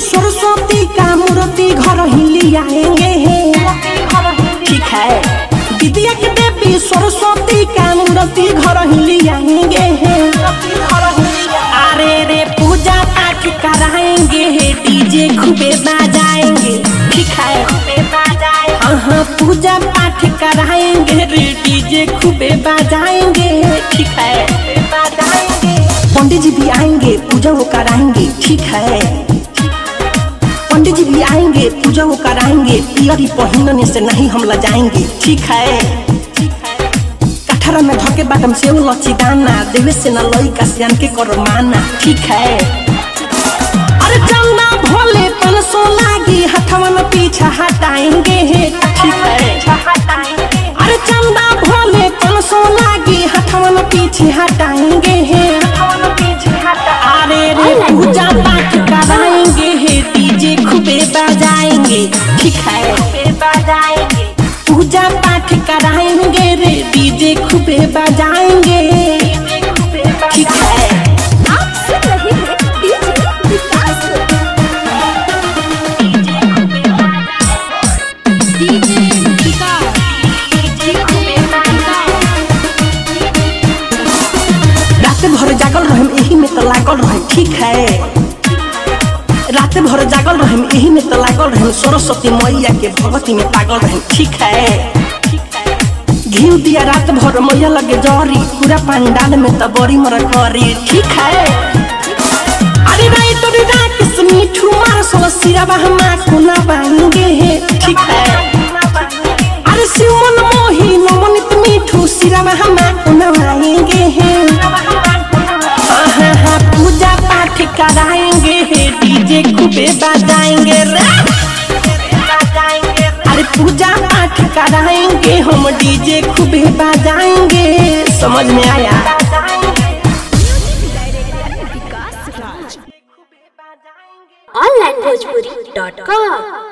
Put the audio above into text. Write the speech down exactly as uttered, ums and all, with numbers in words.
सरस्वती का मूर्ति घर ही ले आएंगे ठीक है। विद्या के देवी सरस्वती का मूर्ति घर ही ले आएंगे अरे रे पूजा पाठ कराएंगे डीजे खूबे बजाएंगे ठीक है। हाँ पूजा पाठ कराएंगे रे डीजे खूबे बजाएंगे ठीक है। पंडित जी भी आएंगे पूजा वो कराएंगे ठीक है। पंडित जी भी आएंगे पूजा वो कराएंगे पियरी पहिनने से नहीं हम लजाएंगे ठीक है। कठरा में धके बाटम से वो लची दाना देवे से न लई का सियान के करो माना ठीक है। अरे चंदा भोले पन सो लागी हथवा में पीछा हटाएंगे ठीक है। अरे चंदा भोले पन सो लागी हथवा में पीछे हटाएंगे अरे रे पूजा पाठ कराएंगे डीजे खूबे बजाएंगे ठीक है। पूजा पाठ कराएंगे रे डीजे खूबे बजाएंगे ठीक है। आप सुन रहे हैं डीजे विकास डीजे विकास रात भर जागल रहे यही में तो लागल रहे ठीक है। रात भर जागल रहे यही में तो लागल रहे सरस्वती मैया के भगवती में पागल रहे ठीक है। घी दिया रात भर मैया लगे जरी पूरा पंडाल में तो बड़ी मर करी ठीक है। अरे भाई तोरी रात मीठू मार सोल सिराबा हम कुना बांगे ठीक है। अरे शिवमन मोही नमनित मीठू सिराबा हम कुना बांगे पूजा पाठ कराएंगे डीजे खूबे बजाएंगे रे। अरे पूजा पाठ कराएंगे हम डीजे खूबे बजाएंगे समझ में आया। Online Bhojpuri dot com